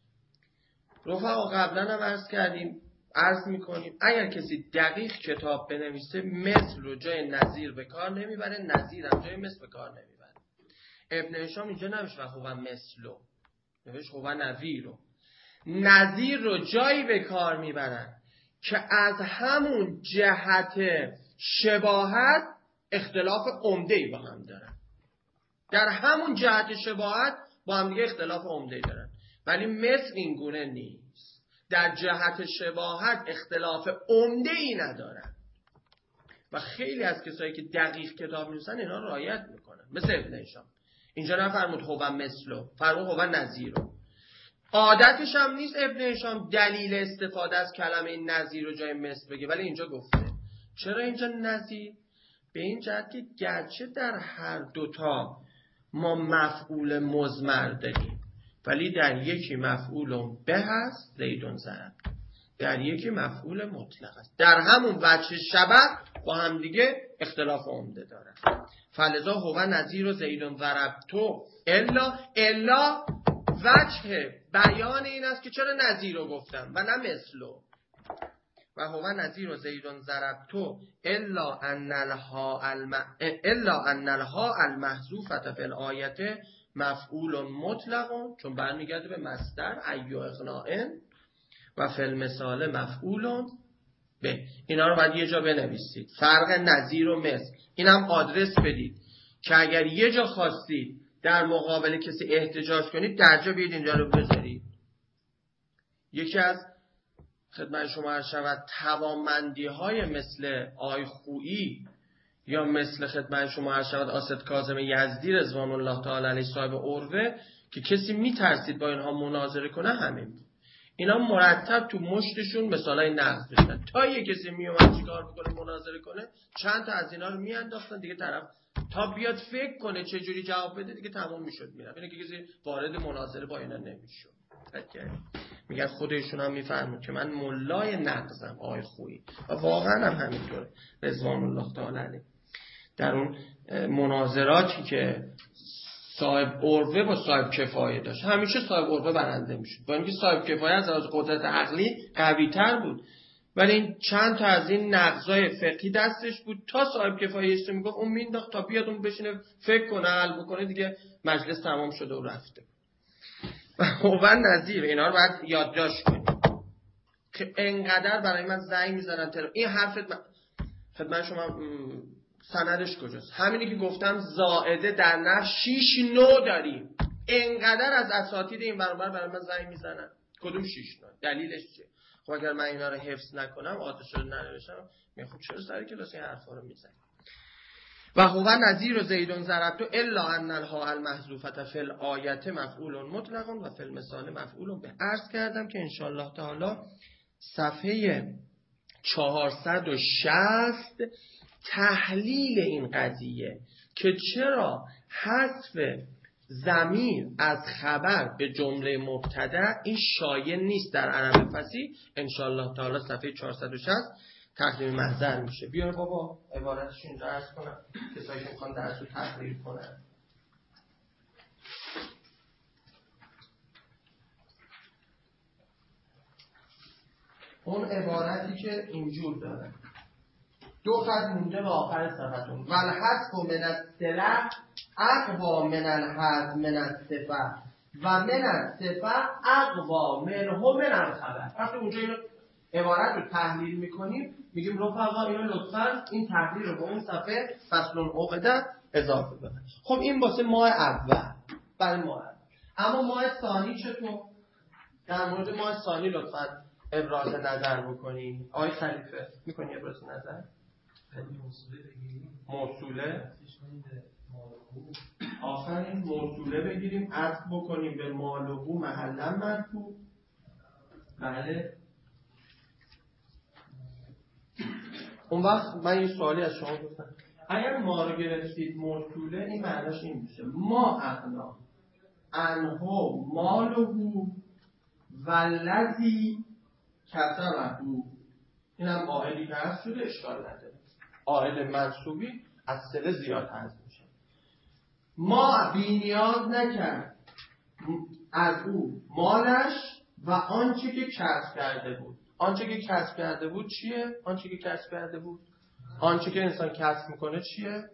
رفقا قبلا هم عرض کردیم عرض میکنیم اگر کسی دقیق کتاب بنویسه مثل رو جای نظیر به کار نمیبره، نظیر هم جای مثل به کار نمیبره. ابن هشام اینجا نمیشه و هو مثلو، نوشت هو نظیرو. نظیر رو جایی به کار میبرن که از همون جهت شباهت اختلاف عمده‌ای با هم دارن، در همون جهت شباهت با هم دیگه اختلاف عمده‌ای دارن، ولی مثل این گونه نیست، در جهت شباهت اختلاف عمده‌ای ندارن. و خیلی از کسایی که دقیق کتاب می‌نویسن اینا رو رعایت میکنن، مثل ابن هشام. اینجا نفرمود هو مثلو، فرمود هو نظیرو. عادتش هم نیست ابن هشام دلیل استفاده از کلمه نظیر رو جای مثل بگه، ولی اینجا گفته. چرا اینجا نظیر؟ به این جهت که گرچه در هر دوتا ما مفعول مضمر داریم، ولی در یکی مفعول به هست زیدون ضرب، در یکی مفعول مطلق است، در همون وجه شبه با هم دیگه اختلاف عمده دارن. فلذا هو نظیر و زیدون ضرب تو الا الا وجه بیان این است که چرا نظیر رو گفتم و نه مثلو. و هو نظیر و زیدون ضربتو الا ان الها الم... الا ان الها المحذوفه فی الآیه مفعول مطلق، چون برمیگرده به مصدر ایو اغناء و فی المثال مفعول به. اینا رو باید یه جا بنویسید، فرق نظیر و مثل. اینم آدرس بدید که اگر یه جا خواستید در مقابل کسی احتجاج کنید در جا بیاید اینجا رو بذارید. یکی از خدمت شما عرض شود توانمندی های مثل آی خویی یا مثل خدمت شما عرض شود آسد کاظم یزدی رضوان الله تعالی علیه صاحب عروه که کسی میترسید با اینها مناظره کنه همین بود. اینا مرتب تو مشتشون مثالای نقض داشتن. تا یه کسی میومد چیکار بکنه مناظره کنه، چند تا از اینا رو میانداختن دیگه، طرف تا بیاد فکر کنه چه جوری جواب بده دیگه تمام میشد میرفت. اینه که کسی وارد مناظره با اینا نمیشد. میگن خودشون هم میفهمن که من ملای نقضم آقای خویی، و واقعا هم همینطوره رضوان الله تعالی علیه. در اون مناظراتی که صاحب عروه با صاحب کفایه داشت، همیشه صاحب عروه برنده میشد، با اینکه صاحب کفایه از لحاظ قدرت عقلی قوی تر بود، ولی این چند تا از این نقضای فقهی دستش بود، تا صاحب کفایه است میگفت اون مینداخت تا بیاد اون بشینه فکر کنه حل بکنه، دیگه مجلس تمام شده و رفته. و هو نظیر اینا رو باید یادداشت کنید که انقدر برای من زنگ میزنن تلفن. این حرفت من خدمت شما سندش کجاست؟ همینی که گفتم زائده در نفس شیش نو داریم، انقدر از اساتید این برابر برای من زنگ میزنن. کدوم شیش نو؟ دلیلش چیه؟ خب اگر من اینا رو حفظ نکنم، عادت رو ننوشتم، میگم خب چرا سر کلاس این حرفا رو میزنی؟ و هو نظیر زیدون ضربت الا ان الها المحذوفه فی الآیه مفعول مطلق و فی المثال مفعول به. عرض کردم که ان شاء الله تعالی صفحه چهارصد و شصت تحلیل این قضیه که چرا حذف ضمیر از خبر به جمله مبتدا این شایع نیست در عرب فصیح، ان شاء الله تعالی صفحه چهارصد و شصت تقدیم محضر میشه. بیار بابا عبارتش اینجا عرض کنم کسایی که میخوان درس رو تحلیل کنن. اون عبارتی که اینجور داره، دو خط مونده به آخر صفحتون. والحذف من الصلة اقوا من الحذف من الصفة و من الصفة اقوا منه من الخبر. وقتی اونجا اینو عبارت رو تحلیل میکنیم میگیم رفقا اینو لطفاً این تحلیل رو به اون صفحه فصل عقده اضافه بدن. خب این واسه ماه اول، برای ماه اول. اما ماه ثانی چطور؟ در مورد ماه ثانی لطفاً ابراز نظر بکنیم. آقای خلیفه میکنی ابراز نظر؟ موصوله آخرین موصوله بگیریم، عطف بکنیم به مالوهو محلا مرفوع. بله. اون وقت من یه سوالی از شما گفتم، اگر ما رو گرفتید موصوله این معناش این میشه ما اغنا انهو مالوهو والذی کسبهو. این هم قاعدی که هست شده اشکال نداره، عائد منصوبی از صله زیاد حذف میشه. ما بی‌نیاز نکرد از او مالش و آنچه که کسب کرده بود. آنچه که کسب کرده بود چیه؟ آنچه که کسب کرده بود آنچه که انسان کسب میکنه چیه؟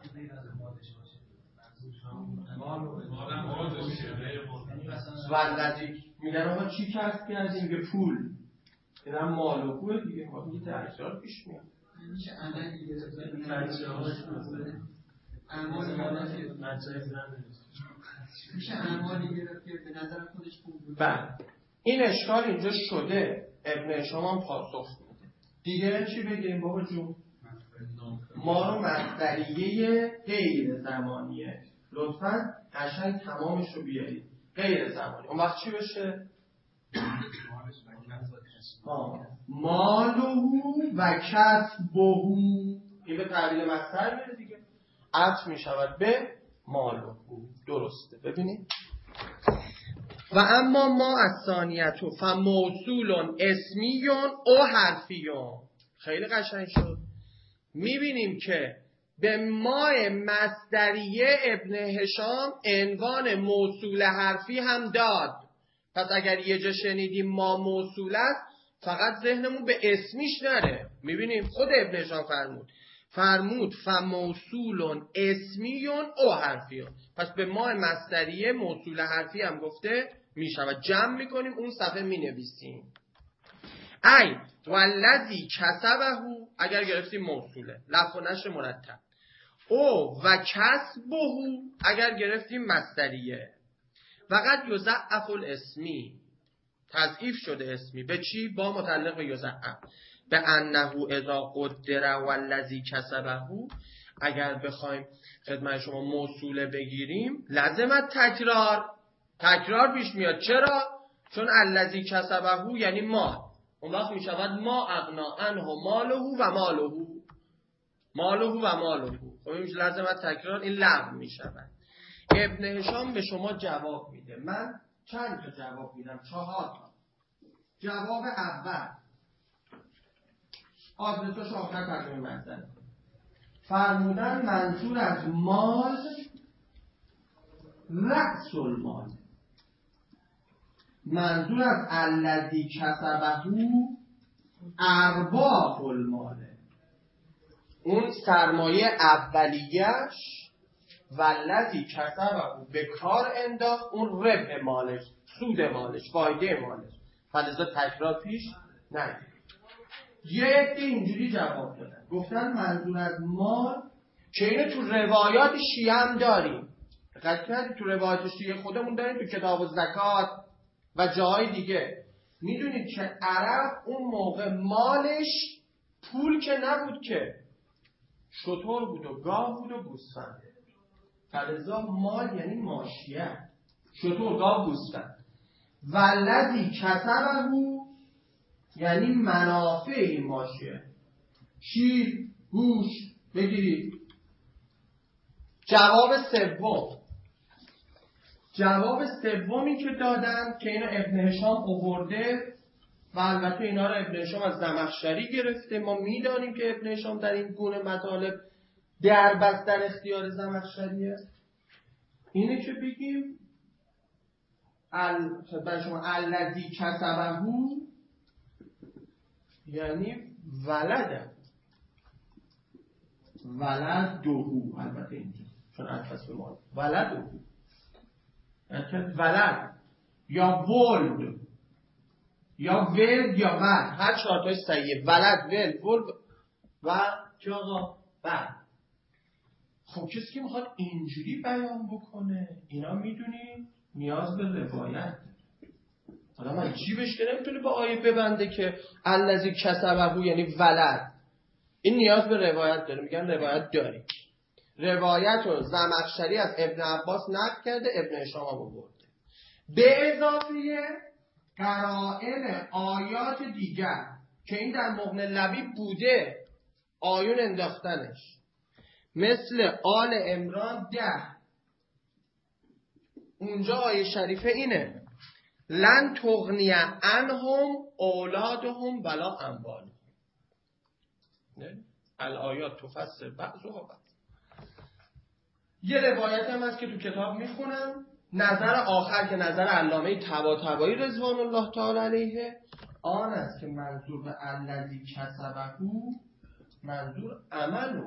والذی میگن آقا چی کسب کردیم؟ به پول. این هم مال و پول دیگه. ما دیگه تحصیلات پیش میاد. میشه عملی گرفت اعمال مالی میشه اعمالی گرفت که به نظر خودش خوب بود. بله این اشکال اینجا شده، ابن شما هم پاسخ میده. دیگه چی بگیم بابا جون؟ ما رو مصدریه غیر زمانیه، لطفاً قشنگ تمامش رو بیارید. غیر زمانی اون وقت چی بشه؟ مالوهو و کسبهو. این به تعبیر مصدر میره دیگه، عطف میشود به مالوهو. درسته. ببینید و اما ما از ثانیتو فموصول اسمیون او حرفیون. خیلی قشنگ شد. میبینیم که به ما مصدریه ابن هشام عنوان موصول حرفی هم داد. پس اگر یه جا شنیدیم ما موصول است فقط ذهنمون به اسمیش نره. میبینیم خود ابن هشام فرمود فرمود فموصول اسمیون او حرفیون. پس به ما مصدریه موصول حرفی هم گفته میشود. جمع میکنیم اون صفحه مینویسیم ای والذی کسبهو. اگر گرفتیم موصوله لفظ و نشر مرتب. او و کسبهو اگر گرفتیم مصدریه. وقد یضعف الاسمی. تضعیف شده اسمی. به چی؟ با متعلق به یضعف. به انه اذا قدر والذی کسبهو. اگر بخوایم خدمت شما موصوله بگیریم لازمت تکرار. تکرار پیش میاد. چرا؟ چون الذی کسبه یعنی مال، اون وقت می شود ما اغنا عنه ماله و ماله ماله و ماله. خب این لازم تکرار، این لغو می شود. ابن هشام به شما جواب میده. من چند تا جواب میدم؟ چهار تا. جواب اول آدرساش آخر ترجمه متن فرمودن منظور از مال رأس المال، منظور از الذی کسبه ارباح الماله، اون سرمایه اولیه‌اش و الذی کسبه به کار انداخت، اون ربح مالش، سود مالش، فایده مالش. فلذا تکرار پیش نگیرید. یه عده اینجوری جواب دادن، گفتن منظور از مال که اینو تو روایات شیعه هم داریم. دقت کردید تو روایات شیعه خودمون داریم، تو کتاب زکات و جاهای دیگه. میدونید که عرب اون موقع مالش پول که نبود، که شتر بود و گاو بود و گوسفند. فلذا مال یعنی ماشیه، شتر، گاو، گوسفند. والذی کسبه یعنی منافع این ماشیه، شیر، گوشت بگیرید. جواب سوم، جواب سومی که دادن که اینو ابن هشام آورده و البته اینا رو ابن هشام از زمخشری گرفته، ما میدانیم که ابن هشام در این گونه مطالب دربست در اختیار زمخشریه، اینه که بگیم ال برای شما الذی کسبه یعنی ولده، ولده، البته اینجا چون عطف به مال، ولده، ولد یا ولد یا ولد یا ولد، هر چهارتای صحیحه. ولد، ولد، ولد و چه آقا؟ ولد. خب کسی که میخواد اینجوری بیان بکنه، اینا میدونی نیاز به روایت. حالا من جیبش که نمیتونه با آیه ببنده که الذی کسبه یعنی ولد. این نیاز به روایت داره. میگن روایت داریم. روایت رو زمخشری از ابن عباس نقل کرده، ابن هشام هم آورده. به اضافه قرائن آیات دیگر که این در مغنی لبیب بوده، آیون انداختنش، مثل آل عمران ده. اونجا آیه شریفه اینه: لن تغنی عنهم اولادهم ولا اموالهم. الآیات تفسر بعضها بعض. یه روایت هم هست که تو کتاب میخونم، نظر آخر که نظر علامه طباطبایی رضوان الله تعالی علیه، آن است که منظور به الذی کسبه منظور عمله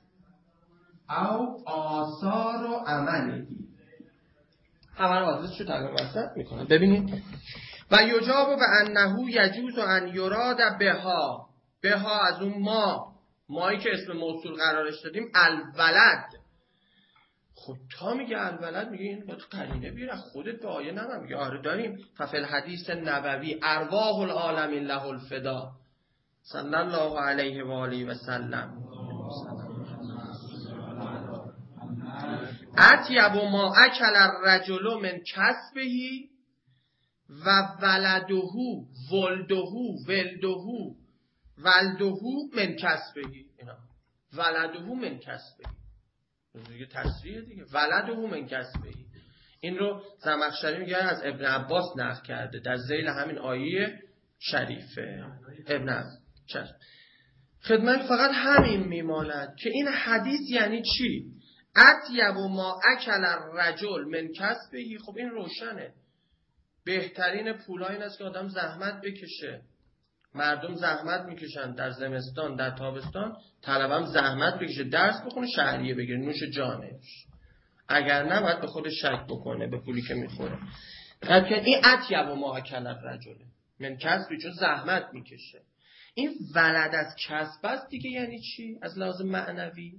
او آثار و عملهی. همه رو آدرس شو تقریبا وسط میکنم. ببینید و یجاب و انه یجوز و ان یراد بها، بها از اون ما، مایی که اسم موصول قرارش دادیم، الولد. خب تا میگه الولد، میگه این باید قرینه بیاره، خودت به آیه نمیم. میگه آره داریم. ففل حدیث نبوی ارواح العالمین له الفدا صلی الله علیه و آله و سلم. اطیب ما اکل الرجل من کسبه و ولده ولده ولده ولده من کسبه. اینا ولده من کسبه دیگه تصریح دیگه، ولده من کسبه. این رو زمخشری میگه از ابن عباس نقل کرده در ذیل همین آیه شریفه. ابن عباس خدمت فقط همین میماند که این حدیث یعنی چی؟ اطیب ما اکل الرجل من کسبه. خب این روشنه. بهترین پولا این است که آدم زحمت بکشه. مردم زحمت میکشن در زمستان، در تابستان، طلبم زحمت بکشه، درس بخونه، شهریه بگیره، نوش جانش. اگر نه باید به خودش شک بکنه به پولی که میخوره. این اطیب ما اکل الرجل من کسبه، چون زحمت میکشه. این ولد از کسب است دیگه. یعنی چی از لحاظ معنوی؟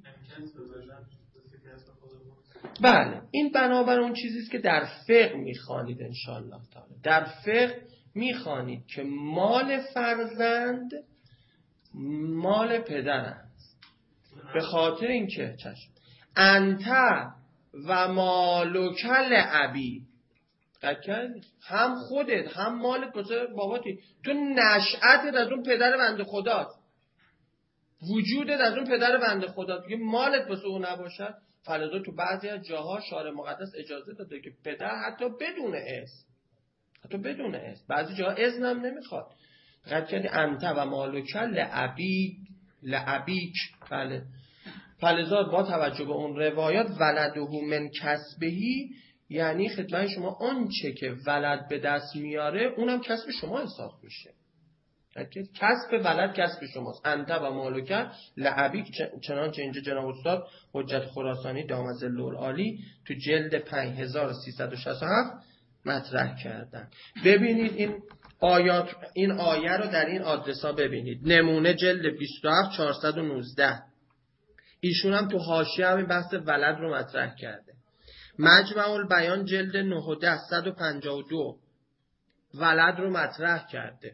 بله، این بنابر اون چیزیست که در فقه میخوانید انشاءالله تعالی. در فقه میخوانید که مال فرزند مال پدر است، به خاطر اینکه چشم انت و مالک لابی، هم خودت هم مالت واسه باباتی. تو نشأتت از اون پدر بنده خداست، وجودت از اون پدر بنده خداست. دیگه مالت واسه اون نباشد. فلذا تو بعضی از جاها شارع مقدس اجازه داده که پدر حتی بدون اسم، حتی بدون اسم، بعضی جاها اذن هم نمیخواد. قد کردی انت و مالک لعبی لعبیک. بله. فلذا با توجه به اون روایات ولده من کسبهی، یعنی خدمت شما آنچه که ولد به دست میاره اونم کسب شما حساب میشه. کسب ولد کسب شماست. انت و مالک لعبیک، چنانچه اینجا جناب استاد حجت خراسانی دام ظل العالی تو جلد پنج هزار و سیصد و شصت و هفت مطرح کردن. ببینید این آیات، این آیه رو در این آدرسا ببینید. نمونه جلد بیست و هفت چهارصد و نوزده. ایشون هم تو حاشیه همین بحث ولد رو مطرح کرده. مجمع البیان جلد نه و ده صد و پنجاه و دو ولد رو مطرح کرده.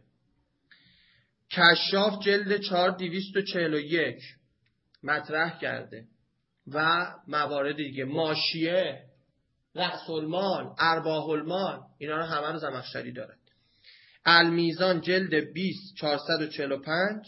کشاف جلد چهار دویست و چهل و یک مطرح کرده و موارد دیگه. ماشیه، رأس المال، ارباح المال، اینا رو همه رو زمخشری دارد. المیزان جلد بیست چهارصد و چهل و پنج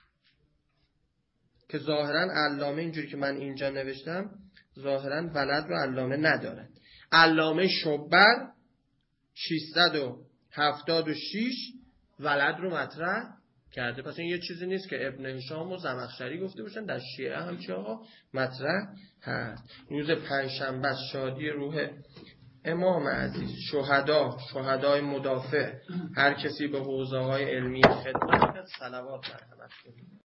که ظاهرا علامه اینجوری که من اینجا نوشتم ظاهرا ولد رو علامه ندارد. علامه شبر ششصد و هفتاد و شش ولد رو مطرح کرده. پس این یه چیزی نیست که ابن هشام و زمخشری گفته باشن، در شیعه هم چه ها مطرح هست. روز پنجشنبه شادی روح امام عزیز، شهدا، شهدای مدافع، هر کسی به حوزه های علمی خدمت کرد، صلوات بر همه.